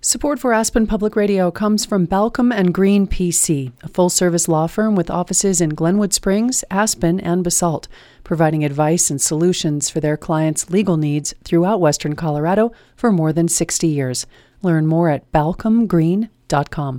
Support for Aspen Public Radio comes from Balcom and Green PC, a full-service law firm with offices in Glenwood Springs, Aspen, and Basalt, providing advice and solutions for their clients' legal needs throughout Western Colorado for more than 60 years. Learn more at balcomgreen.com.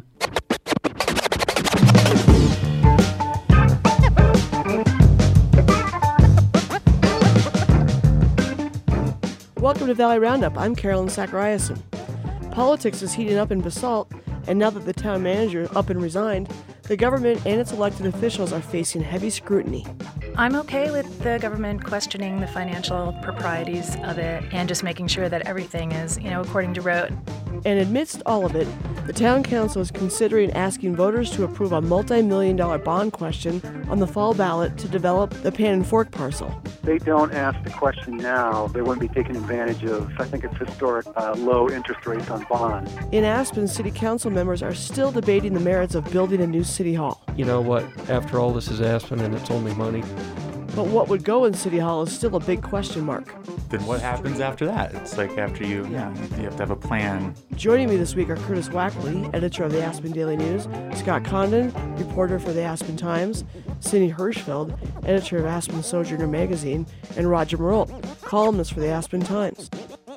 Welcome to Valley Roundup. I'm Carolyn Zachariason. Politics is heating up in Basalt, and now that the town manager is up and resigned, the government and its elected officials are facing heavy scrutiny. I'm okay with the government questioning the financial proprieties of it and just making sure that everything is, according to road. And amidst all of it, the town council is considering asking voters to approve a multi-million-dollar bond question on the fall ballot to develop the Pan and Fork parcel. They don't ask the question now, they wouldn't be taking advantage of, I think it's historic low interest rates on bonds. In Aspen, city council members are still debating the merits of building a new city hall. You know what, after all, this is Aspen and it's only money. But what would go in City Hall is still a big question mark. Then what happens after that? It's like after you have to have a plan. Joining me this week are Curtis Wackley, editor of the Aspen Daily News, Scott Condon, reporter for the Aspen Times, Cindy Hirschfeld, editor of Aspen Sojourner magazine, and Roger Marolt, columnist for the Aspen Times.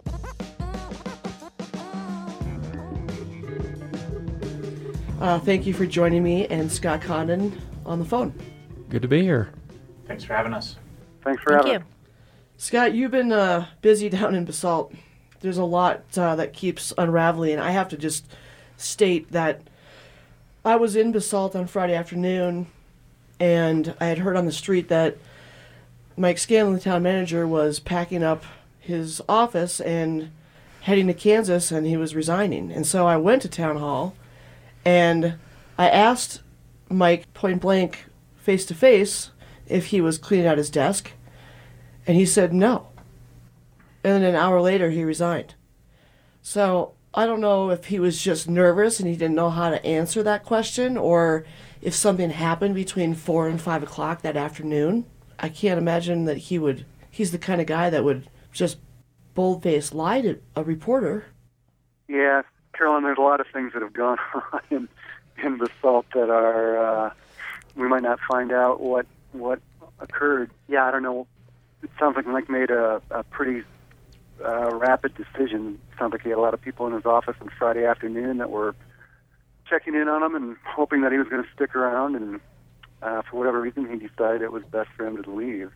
Thank you for joining me and Scott Condon on the phone. Good to be here. Thanks for having us. Thanks for having us. Scott, you've been busy down in Basalt. There's a lot that keeps unraveling. I have to just state that I was in Basalt on Friday afternoon, and I had heard on the street that Mike Scanlon, the town manager, was packing up his office and heading to Kansas, and he was resigning. And so I went to town hall, and I asked Mike point blank, face to face, if he was cleaning out his desk, and he said no. And then an hour later, he resigned. So I don't know if he was just nervous and he didn't know how to answer that question, or if something happened between 4 and 5 o'clock that afternoon. I can't imagine that he's the kind of guy that would just bold-faced lie to a reporter. Yeah, Carolyn, there's a lot of things that have gone on in Basalt that are, we might not find out what occurred. Yeah, I don't know. It sounds like Mike made a pretty rapid decision. It sounds like he had a lot of people in his office on Friday afternoon that were checking in on him and hoping that he was going to stick around, and for whatever reason he decided it was best for him to leave.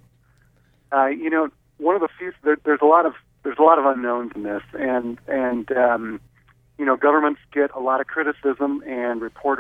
One of the few, there's a lot of unknowns in this, and governments get a lot of criticism, and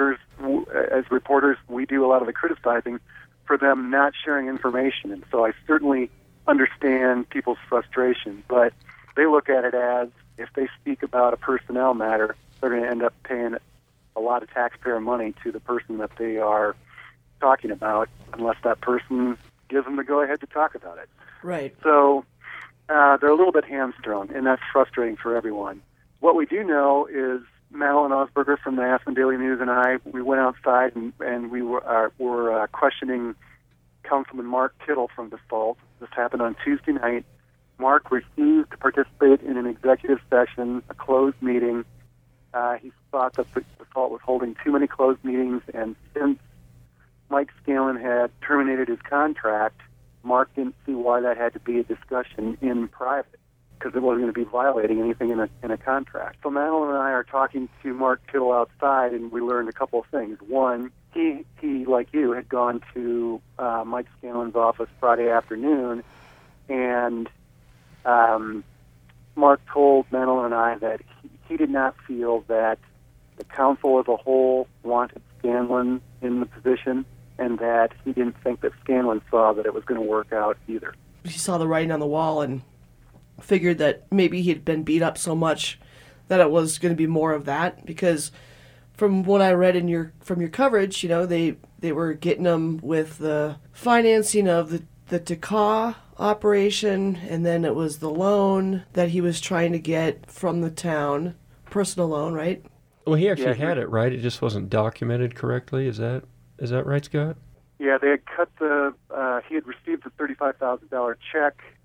as reporters, we do a lot of the criticizing for them not sharing information. And so I certainly understand people's frustration, but they look at it as if they speak about a personnel matter, they're going to end up paying a lot of taxpayer money to the person that they are talking about, unless that person gives them the go-ahead to talk about it. Right. So they're a little bit hamstrung, and that's frustrating for everyone. What we do know is Madeline Osberger from the Aspen Daily News and I, we went outside and we were questioning Councilman Mark Kittle from Basalt. This happened on Tuesday night. Mark refused to participate in an executive session, a closed meeting. He thought that Basalt was holding too many closed meetings, and since Mike Scanlon had terminated his contract, Mark didn't see why that had to be a discussion in private, because it wasn't going to be violating anything in a contract. So Madeline and I are talking to Mark Kittle outside, and we learned a couple of things. One, he like you, had gone to Mike Scanlon's office Friday afternoon, and Mark told Madeline and I that he did not feel that the council as a whole wanted Scanlon in the position, and that he didn't think that Scanlon saw that it was going to work out either. He saw the writing on the wall and figured that maybe he had been beat up so much that it was going to be more of that, because from what I read from your coverage, they were getting him with the financing of the Takaw operation, and then it was the loan that he was trying to get from the town, personal loan, right? Well, he actually had it, right? It just wasn't documented correctly. Is that right, Scott? Yeah, they had cut he had received a $35,000 check,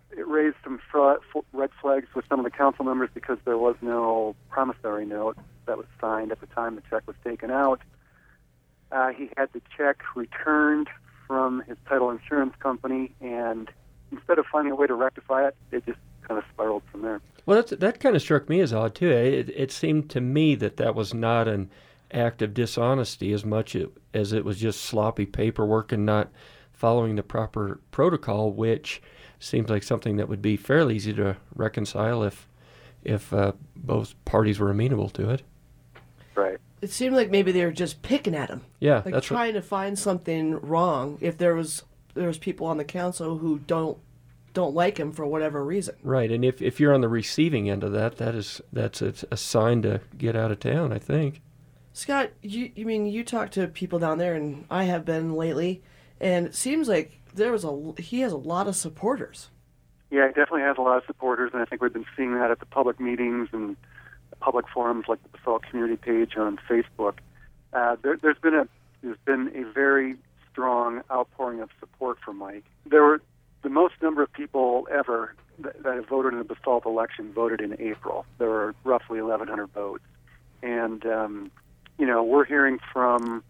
it raised some red flags with some of the council members because there was no promissory note that was signed at the time the check was taken out. He had the check returned from his title insurance company, and instead of finding a way to rectify it, it just kind of spiraled from there. Well, that kind of struck me as odd, too. It seemed to me that was not an act of dishonesty as much as it was just sloppy paperwork and not following the proper protocol, which seems like something that would be fairly easy to reconcile if both parties were amenable to it. Right. It seemed like maybe they were just picking at him. Yeah, like that's trying to find something wrong. If there was people on the council who don't like him for whatever reason. Right, and if you're on the receiving end of that's a sign to get out of town, I think. Scott, you talk to people down there, and I have been lately, and it seems like he has a lot of supporters. Yeah, he definitely has a lot of supporters, and I think we've been seeing that at the public meetings and the public forums like the Basalt community page on Facebook. There's been a very strong outpouring of support for Mike. There were the most number of people ever that have voted in the Basalt election voted in April. There were roughly 1,100 votes, and we're hearing from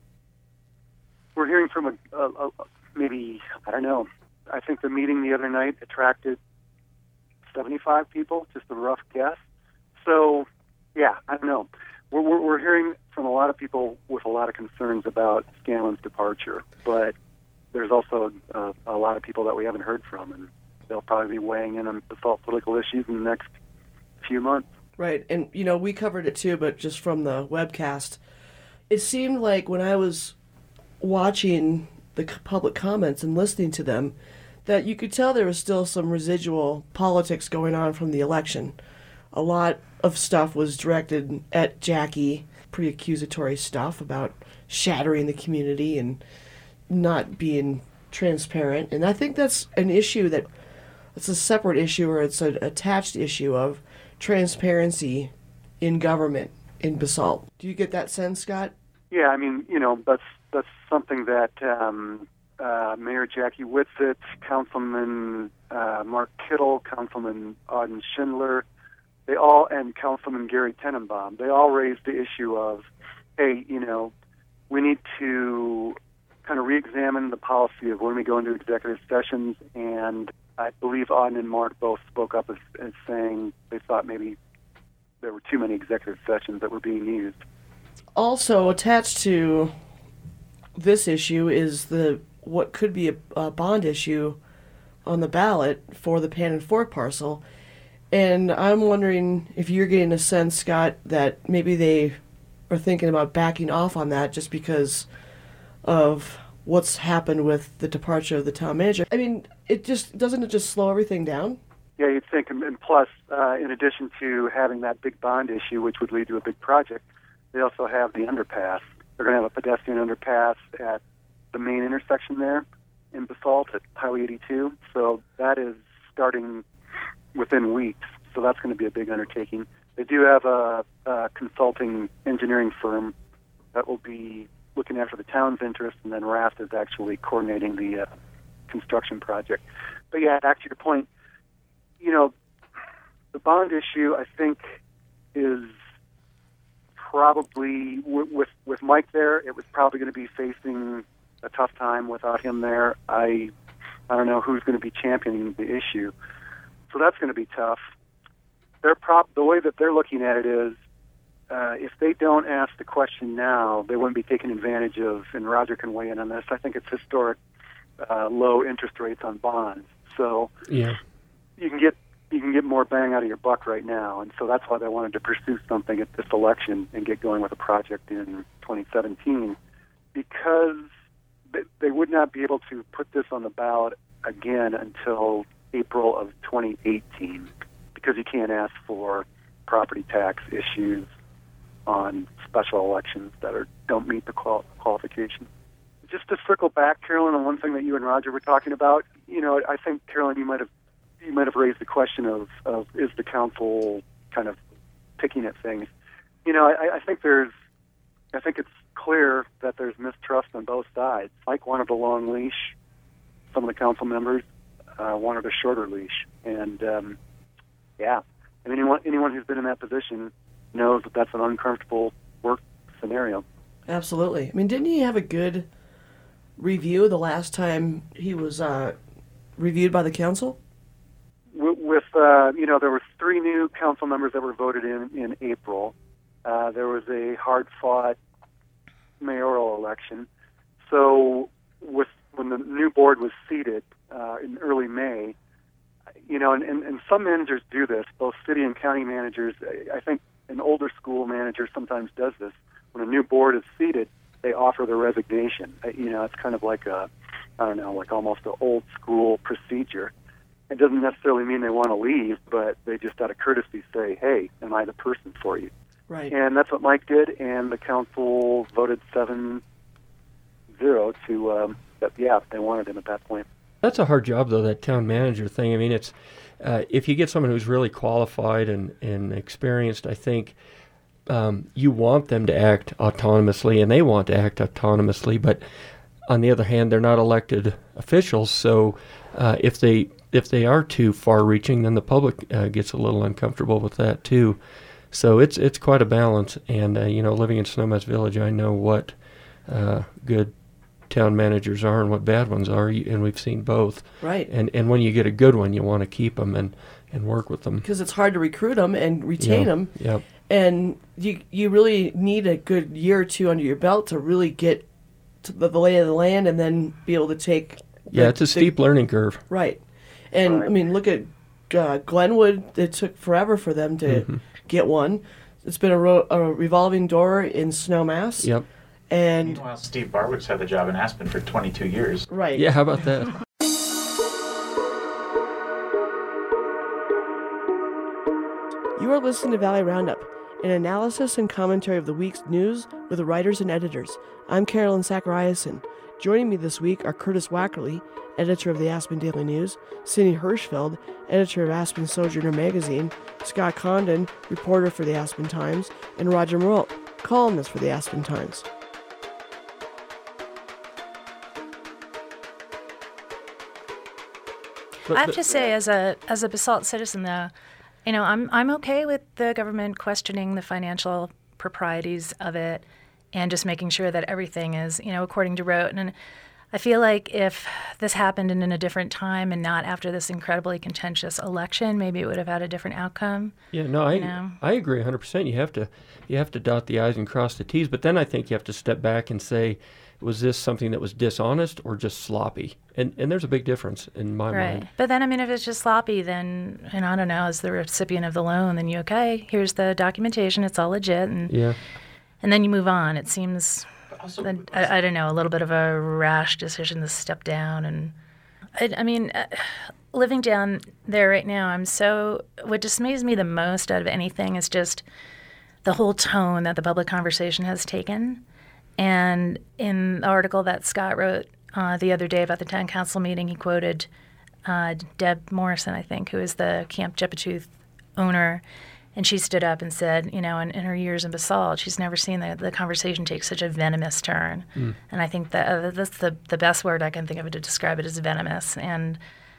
a maybe, I don't know. I think the meeting the other night attracted 75 people, just a rough guess. So, yeah, I don't know. We're hearing from a lot of people with a lot of concerns about Scanlon's departure, but there's also a lot of people that we haven't heard from, and they'll probably be weighing in on Basalt political issues in the next few months. Right, and we covered it too, but just from the webcast, it seemed like when I was watching the public comments and listening to them, that you could tell there was still some residual politics going on from the election. A lot of stuff was directed at Jackie, pretty accusatory stuff about shattering the community and not being transparent. And I think that's an issue it's a separate issue, or it's an attached issue of transparency in government in Basalt. Do you get that sense, Scott? Yeah, that's something that Mayor Jackie Whitsitt, Councilman Mark Kittle, Councilman Auden Schindler, and Councilman Gary Tenenbaum, they all raised the issue of, hey, we need to kind of re-examine the policy of when we go into executive sessions, and I believe Auden and Mark both spoke up as saying they thought maybe there were too many executive sessions that were being used. Also attached to this issue is what could be a bond issue on the ballot for the Pan and Fork parcel. And I'm wondering if you're getting a sense, Scott, that maybe they are thinking about backing off on that just because of what's happened with the departure of the town manager. Doesn't it just slow everything down? Yeah, you'd think, and plus, in addition to having that big bond issue, which would lead to a big project, they also have the underpass. They're going to have a pedestrian underpass at the main intersection there in Basalt at Highway 82. So that is starting within weeks. So that's going to be a big undertaking. They do have a consulting engineering firm that will be looking after the town's interests, and then Raft is actually coordinating the construction project. But yeah, back to your point, the bond issue, I think, is probably, with Mike there, it was probably going to be facing a tough time without him there. I don't know who's going to be championing the issue. So that's going to be tough. The way that they're looking at it is, if they don't ask the question now, they wouldn't be taking advantage of, and Roger can weigh in on this, I think it's historic low interest rates on bonds. So yeah, you can get more bang out of your buck right now, and so that's why they wanted to pursue something at this election and get going with a project in 2017, because they would not be able to put this on the ballot again until April of 2018, because you can't ask for property tax issues on special elections that don't meet the qualifications. Just to circle back, Carolyn, on one thing that you and Roger were talking about, I think, Carolyn, you might have raised the question of is the council kind of picking at things. I think it's clear that there's mistrust on both sides. Mike wanted a long leash. Some of the council members, wanted a shorter leash. And yeah, and anyone who's been in that position knows that that's an uncomfortable work scenario. Absolutely. I mean, didn't he have a good review the last time he was reviewed by the council? With there were 3 new council members that were voted in April. There was a hard-fought mayoral election. So when the new board was seated in early May, and some managers do this, both city and county managers. I think an older school manager sometimes does this. When a new board is seated, they offer their resignation. It's kind of like almost an old school procedure. It doesn't necessarily mean they want to leave, but they just out of courtesy say, hey, am I the person for you? Right. And that's what Mike did, and the council voted 7-0 to, they wanted him at that point. That's a hard job, though, that town manager thing. I mean, it's if you get someone who's really qualified and experienced, I think you want them to act autonomously, and they want to act autonomously, but on the other hand, they're not elected officials, so if they are too far-reaching, then the public gets a little uncomfortable with that too. So it's quite a balance. And living in Snowmass Village, I know what good town managers are and what bad ones are, and we've seen both. Right. And when you get a good one, you want to keep them and work with them because it's hard to recruit them and retain them. Yep. And you really need a good year or two under your belt to really get to the lay of the land and then be able to take. It's a steep learning curve. Right. And, I mean, look at Glenwood. It took forever for them to get one. It's been a revolving door in Snowmass. Yep. And meanwhile, Steve Barwick's had the job in Aspen for 22 years. Right. Yeah, how about that? You are listening to Valley Roundup, an analysis and commentary of the week's news with the writers and editors. I'm Carolyn Zachariason. Joining me this week are Curtis Wackerly, editor of the Aspen Daily News, Cindy Hirschfeld, editor of Aspen Sojourner magazine, Scott Condon, reporter for the Aspen Times, and Roger Moult, columnist for the Aspen Times. I have to say, as a Basalt citizen, though, I'm okay with the government questioning the financial proprieties of it and just making sure that everything is, according to rote. And I feel like if this happened in a different time and not after this incredibly contentious election, maybe it would have had a different outcome. Yeah, no, I agree 100%. You have to dot the I's and cross the T's, but then I think you have to step back and say, was this something that was dishonest or just sloppy? And there's a big difference in my mind. But then, if it's just sloppy, then, I don't know, as the recipient of the loan, then here's the documentation, it's all legit, and then you move on. It seems, I don't know, a little bit of a rash decision to step down. And living down there right now, what dismays me the most out of anything is just the whole tone that the public conversation has taken. And in the article that Scott wrote the other day about the town council meeting, he quoted Deb Morrison, I think, who is the Camp Jepitooth owner. And she stood up and said, in her years in Basalt, she's never seen the conversation take such a venomous turn. And I think that that's the best word I can think of to describe it is venomous. And,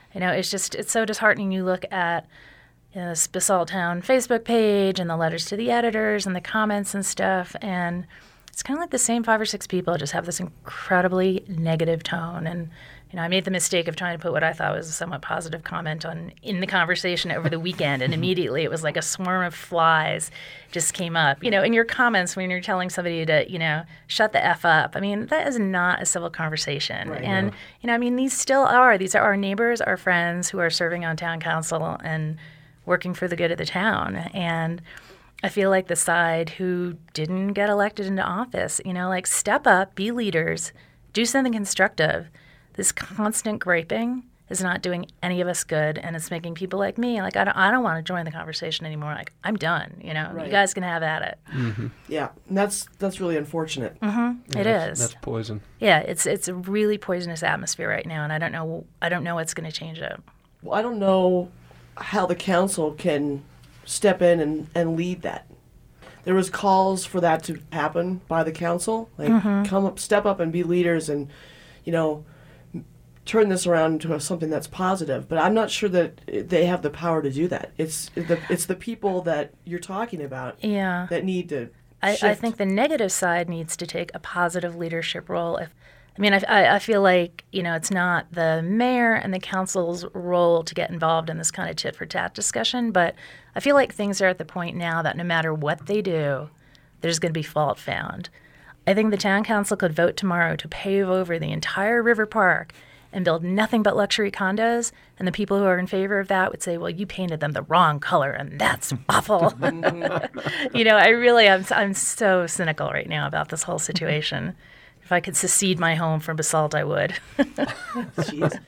it's so disheartening. You look at this Basalt Town Facebook page and the letters to the editors and the comments and stuff, and it's kind of like the same 5 or 6 people just have this incredibly negative tone. And, I made the mistake of trying to put what I thought was a somewhat positive comment in the conversation over the weekend, and immediately it was like a swarm of flies just came up. In your comments when you're telling somebody to, shut the F up. That is not a civil conversation. Right, and, these are our neighbors, our friends who are serving on town council and working for the good of the town. And I feel like the side who didn't get elected into office, step up, be leaders, do something constructive. This constant griping is not doing any of us good, and it's making people like me, I don't want to join the conversation anymore. I'm done, Right. You guys can have at it. Mm-hmm. Yeah, and that's really unfortunate. Mm-hmm. Yeah, it is. That's poison. Yeah, it's a really poisonous atmosphere right now, and I don't know what's going to change it. Well, I don't know how the council can step in and lead that. There was calls for that to happen by the council, step up and be leaders and, turn this around into something that's positive. But I'm not sure that they have the power to do that. It's the people that you're talking about that need to shift. I think the negative side needs to take a positive leadership role. I feel like, it's not the mayor and the council's role to get involved in this kind of tit-for-tat discussion, but I feel like things are at the point now that no matter what they do, there's going to be fault found. I think the town council could vote tomorrow to pave over the entire River Park and build nothing but luxury condos, and the people who are in favor of that would say, well, you painted them the wrong color, and that's awful. I'm so cynical right now about this whole situation. If I could secede my home from Basalt, I would. Jeez.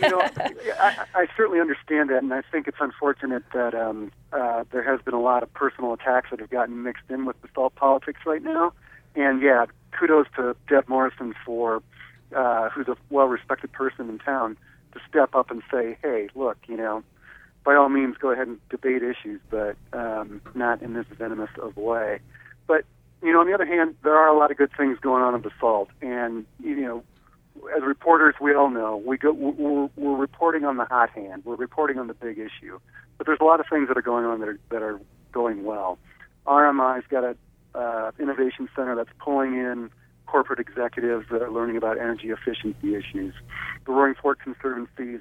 I certainly understand that, and I think it's unfortunate that there has been a lot of personal attacks that have gotten mixed in with Basalt politics right now. And kudos to Deb Morrison for who's a well-respected person in town to step up and say, hey, look, by all means, go ahead and debate issues, but not in this venomous of way. But on the other hand, there are a lot of good things going on in Basalt, and as reporters, we all know we're reporting on the hot hand, we're reporting on the big issue, but there's a lot of things that are going on that are going well. RMI's got a innovation center that's pulling in corporate executives that are learning about energy efficiency issues. The Roaring Fork Conservancy's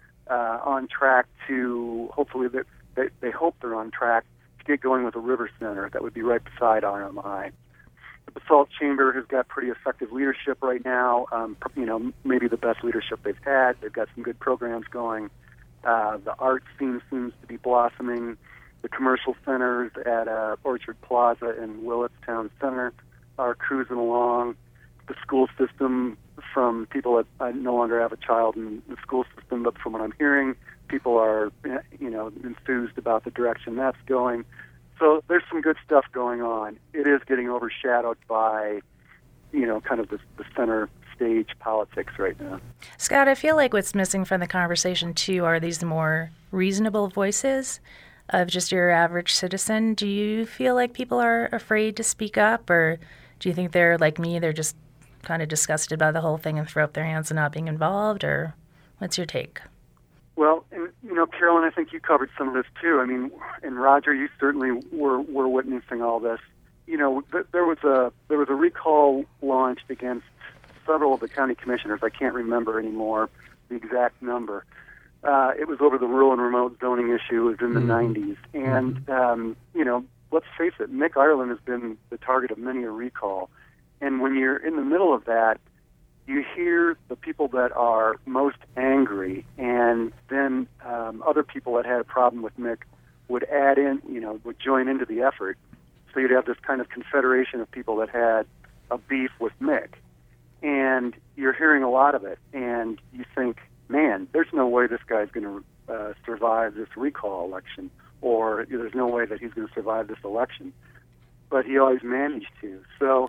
on track to hopefully they hope they're on track to get going with a river center that would be right beside RMI. The Basalt Chamber has got pretty effective leadership right now, maybe the best leadership they've had. They've got some good programs going. The art scene seems to be blossoming. The commercial centers at Orchard Plaza and Willits Town Center are cruising along. The school system, from people that I no longer have a child in the school system, but from what I'm hearing, people are enthused about the direction that's going. So there's some good stuff going on. It is getting overshadowed by, kind of the center stage politics right now. Scott, I feel like what's missing from the conversation, too, are these more reasonable voices of just your average citizen. Do you feel like people are afraid to speak up, or do you think they're like me, they're just kind of disgusted by the whole thing and throw up their hands and not being involved, or what's your take? Well, and, Carolyn, I think you covered some of this too. I mean, and Roger, you certainly were witnessing all this. There was a recall launched against several of the county commissioners. I can't remember anymore the exact number. It was over the rural and remote zoning issue. It was in the 90s. And, let's face it, Mick Ireland has been the target of many a recall. And when you're in the middle of that, you hear the people that are most angry, and then other people that had a problem with Mick would add in, would join into the effort. So you'd have this kind of confederation of people that had a beef with Mick. And you're hearing a lot of it, and you think, man, there's no way this guy's going to survive this recall election, or there's no way that he's going to survive this election. But he always managed to. So,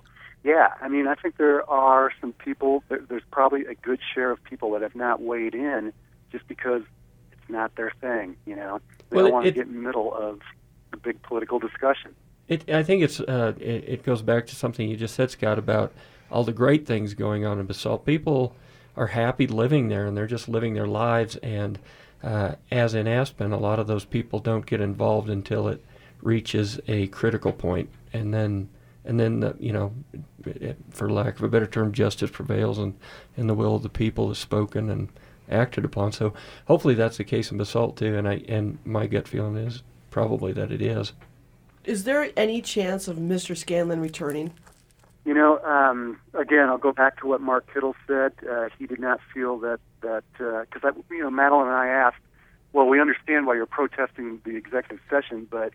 I think there are some people, there's probably a good share of people that have not weighed in just because it's not their thing, They don't want to get in the middle of the big political discussion. I think it goes back to something you just said, Scott, about all the great things going on in Basalt. People are happy living there, and they're just living their lives. And as in Aspen, a lot of those people don't get involved until it reaches a critical point, and then for lack of a better term, justice prevails, and the will of the people is spoken and acted upon. So hopefully that's the case in Basalt too. And my gut feeling is probably that it is. Is there any chance of Mr. Scanlon returning? Again, I'll go back to what Mark Kittle said. He did not feel that because Madeline and I asked, well, we understand why you're protesting the executive session, but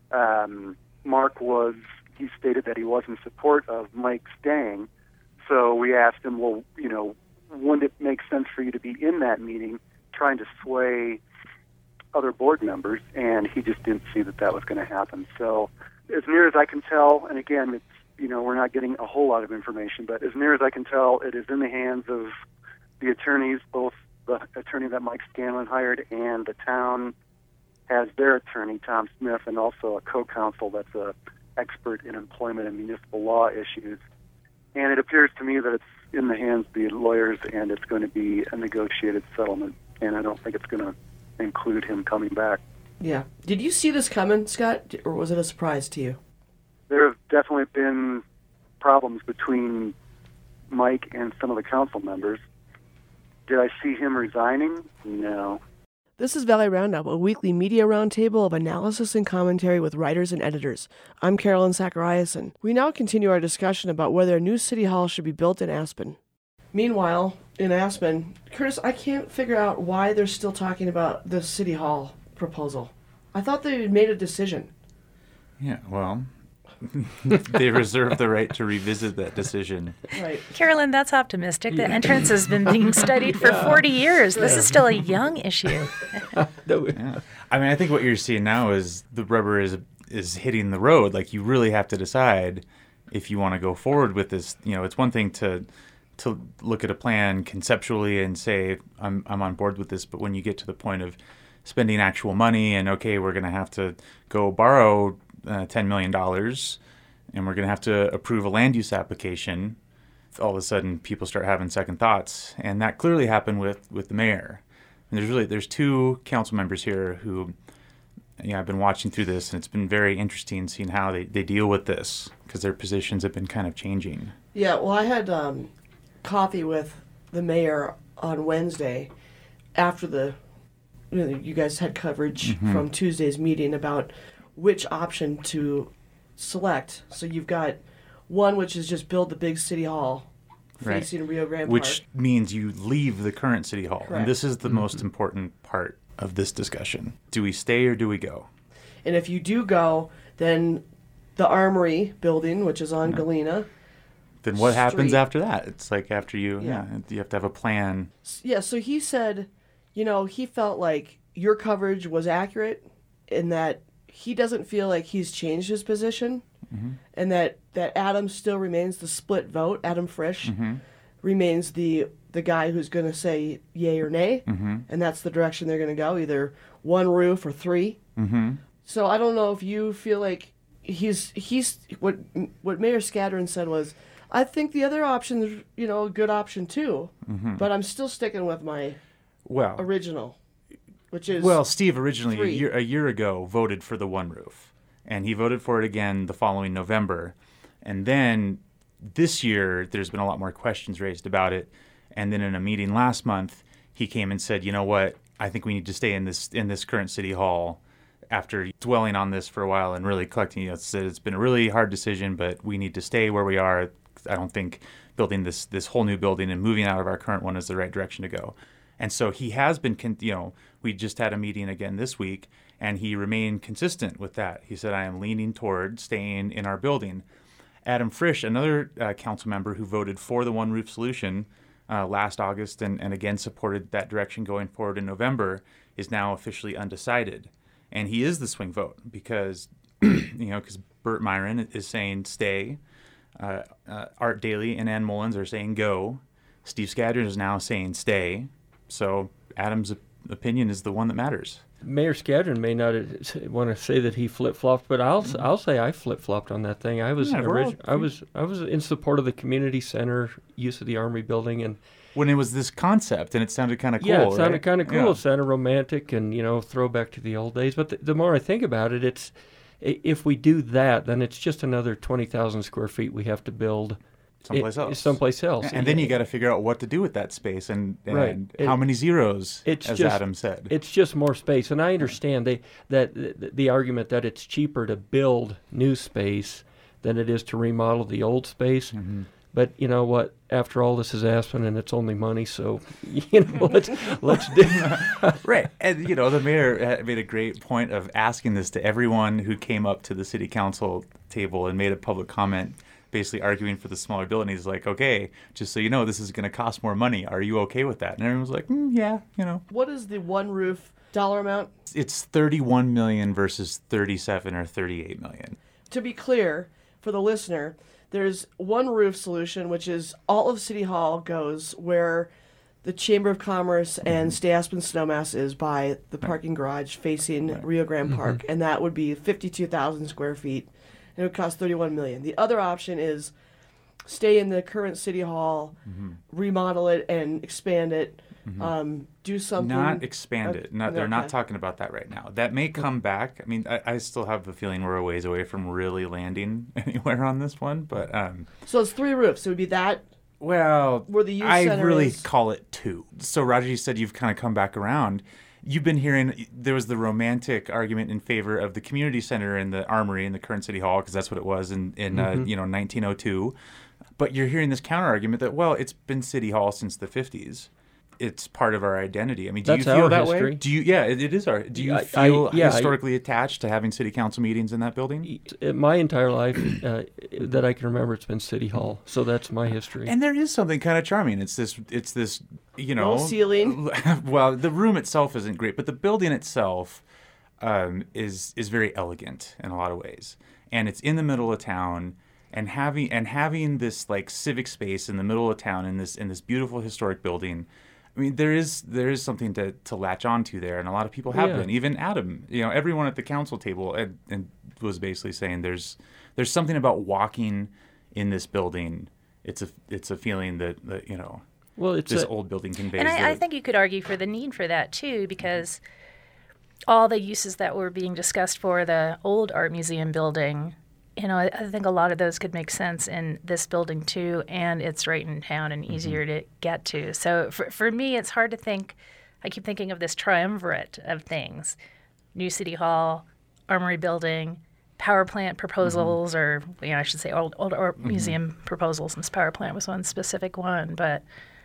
he stated that he was in support of Mike staying. So we asked him, well, wouldn't it make sense for you to be in that meeting trying to sway other board members? And he just didn't see that was going to happen. So as near as I can tell, and again, it's, we're not getting a whole lot of information, but as near as I can tell, it is in the hands of the attorneys, both the attorney that Mike Scanlon hired and the town has their attorney, Tom Smith, and also a co-counsel that's a expert in employment and municipal law issues. And it appears to me that it's in the hands of the lawyers, and it's going to be a negotiated settlement. And I don't think it's going to include him coming back. Yeah. Did you see this coming, Scott, or was it a surprise to you? There have definitely been problems between Mike and some of the council members. Did I see him resigning? No. This is Valley Roundup, a weekly media roundtable of analysis and commentary with writers and editors. I'm Carolyn Zachariason. We now continue our discussion about whether a new city hall should be built in Aspen. Meanwhile, in Aspen, Curtis, I can't figure out why they're still talking about the city hall proposal. I thought they had made a decision. Yeah, well, they reserve the right to revisit that decision. Right. Carolyn, that's optimistic. The entrance has been being studied for 40 years. This is still a young issue. Yeah. I mean, I think what you're seeing now is the rubber is hitting the road. Like, you really have to decide if you want to go forward with this. You know, it's one thing to look at a plan conceptually and say, I'm on board with this, but when you get to the point of spending actual money and, okay, we're going to have to go borrow $10 million, and we're going to have to approve a land use application, all of a sudden people start having second thoughts. And that clearly happened with the mayor. And there's two council members here who, I've been watching through this, and it's been very interesting seeing how they deal with this, because their positions have been kind of changing. Yeah, well, I had coffee with the mayor on Wednesday after you guys had coverage from Tuesday's meeting about which option to select. So you've got one which is just build the big city hall facing Rio Grande Park. Which means you leave the current city hall. Correct. And this is the most important part of this discussion. Do we stay or do we go? And if you do go, then the Armory building, which is on Galena. Then what happens Street. after that? It's like after you have to have a plan. Yeah, so he said, he felt like your coverage was accurate in that he doesn't feel like he's changed his position, and that Adam still remains the split vote. Adam Frisch remains the guy who's going to say yay or nay, and that's the direction they're going to go, either one roof or three. So I don't know if you feel like he's what Mayor Scadron said was, I think the other option is, a good option too, but I'm still sticking with my original. Which is Steve originally a year ago voted for the one roof, and he voted for it again the following November, and then this year there's been a lot more questions raised about it, and then in a meeting last month he came and said, you know what, I think we need to stay in this current city hall. After dwelling on this for a while and really collecting, it's been a really hard decision, but we need to stay where we are. I don't think building this whole new building and moving out of our current one is the right direction to go. And so he has been, we just had a meeting again this week, and he remained consistent with that. He said, I am leaning toward staying in our building. Adam Frisch, another council member who voted for the one roof solution last August and again supported that direction going forward in November, is now officially undecided. And he is the swing vote because, because Burt Myron is saying stay. Art Daly and Ann Mullins are saying go. Steve Scadron is now saying stay. So Adam's opinion is the one that matters. Mayor Scadron may not want to say that he flip-flopped, but I'll say I flip-flopped on that thing. I was in support of the community center use of the Armory building, and when it was this concept and it sounded kind of cool. Yeah, it sounded right? kind of cool. Yeah. It sounded romantic and throwback to the old days. But the more I think about it, it's if we do that, then it's just another 20,000 square feet we have to build. Someplace else. And then you got to figure out what to do with that space and how many zeros, as Adam said. It's just more space. And I understand the argument that it's cheaper to build new space than it is to remodel the old space. Mm-hmm. But you know what? After all, this is Aspen, and it's only money. So, let's do it. Right. And, the mayor made a great point of asking this to everyone who came up to the city council table and made a public comment, basically arguing for the smaller building. He's like, okay, just so you know, this is going to cost more money. Are you okay with that? And everyone was like, yeah, What is the one roof dollar amount? It's $31 million versus $37 or $38 million. To be clear, for the listener, there's one roof solution, which is all of City Hall goes where the Chamber of Commerce and Stay Aspen Snowmass is by the parking garage facing Rio Grande Park, and that would be 52,000 square feet. And it would cost $31 million. The other option is stay in the current city hall, remodel it and expand it, do something. Not expand it. They're not talking about that right now. That may come back. I mean, I still have the feeling we're a ways away from really landing anywhere on this one. But so it's 3 roofs. It would be that. Well, where the youth I center really is. call it 2. So Roger, you said you've kind of come back around. You've been hearing there was the romantic argument in favor of the community center and the armory in the current city hall, because that's what it was in 1902. But you're hearing this counter argument that, well, it's been city hall since the 50s. It's part of our identity. I mean, do you feel that way? Do you? Yeah, it is our. Do you feel historically attached to having city council meetings in that building? My entire life that I can remember, it's been City Hall. So that's my history. And there is something kind of charming. It's this, low ceiling. Well, the room itself isn't great, but the building itself is very elegant in a lot of ways, and it's in the middle of town. And having this like civic space in the middle of town in this beautiful historic building, I mean, there is something to latch onto there, and a lot of people have been. Even Adam, everyone at the council table and was basically saying there's something about walking in this building. It's a feeling that well, this old building conveys. And I think you could argue for the need for that too, because all the uses that were being discussed for the old art museum building. I think a lot of those could make sense in this building too, and it's right in town and easier to get to. So for me, it's hard to think. I keep thinking of this triumvirate of things: new city hall, armory building, power plant proposals, or I should say old art museum proposals. Since power plant was one specific one, but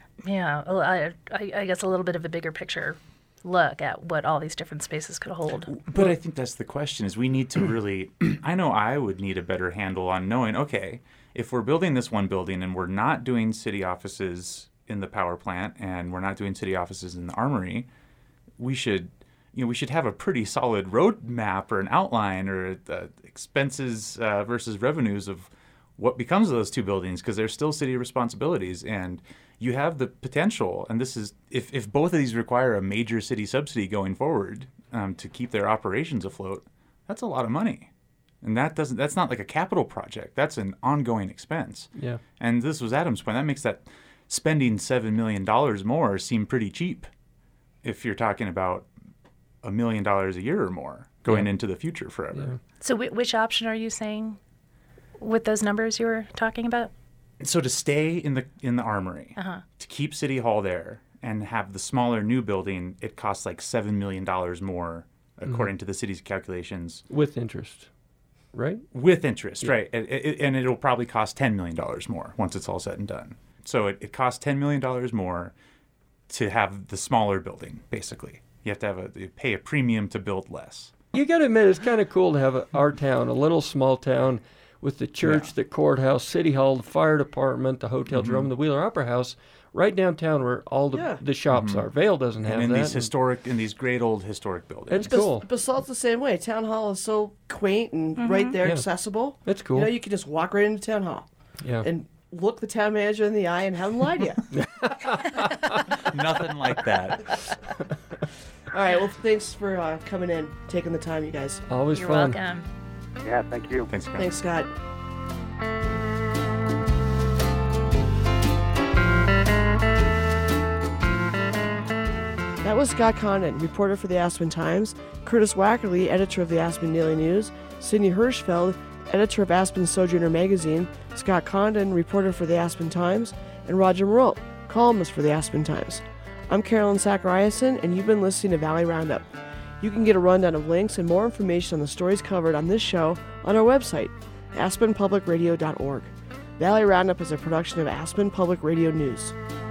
I guess a little bit of a bigger picture look at what all these different spaces could hold. But I think that's the question, is we need to really, I know I would need a better handle on knowing, okay, if we're building this one building and we're not doing city offices in the power plant and we're not doing city offices in the armory, we should have a pretty solid roadmap or an outline or expenses versus revenues of what becomes of those 2 buildings, because they're still city responsibilities. And you have the potential, and this is if both of these require a major city subsidy going forward to keep their operations afloat, that's a lot of money, and that's not like a capital project. That's an ongoing expense. Yeah. And this was Adam's point. That makes that spending $7 million more seem pretty cheap, if you're talking about $1 million a year or more going into the future forever. Yeah. So which option are you saying with those numbers you were talking about? So to stay in the armory, to keep City Hall there and have the smaller new building, it costs like $7 million more, according to the city's calculations. With interest, right? With interest, right. And it'll probably cost $10 million more once it's all said and done. So it costs $10 million more to have the smaller building, basically. You have to pay a premium to build less. You got to admit, it's kind of cool to have our town, a little small town, with the church, the courthouse, city hall, the fire department, the hotel drum, the Wheeler Opera House, right downtown where all the shops are. Vail doesn't have and that. In these great old historic buildings. It's cool. Basalt's the same way. Town hall is so quaint and right there, accessible. It's cool. You can just walk right into town hall and look the town manager in the eye and have him lie to you. Nothing like that. All right, well, thanks for coming in, taking the time, you guys. Always You're fun. welcome. Yeah, thank you. Thanks, Scott. Thanks, Scott. That was Scott Condon, reporter for the Aspen Times, Curtis Wackerly, editor of the Aspen Daily News, Sidney Hirschfeld, editor of Aspen Sojourner Magazine, Scott Condon, reporter for the Aspen Times, and Roger Marult, columnist for the Aspen Times. I'm Carolyn Zachariason, and you've been listening to Valley Roundup. You can get a rundown of links and more information on the stories covered on this show on our website, aspenpublicradio.org. Valley Roundup is a production of Aspen Public Radio News.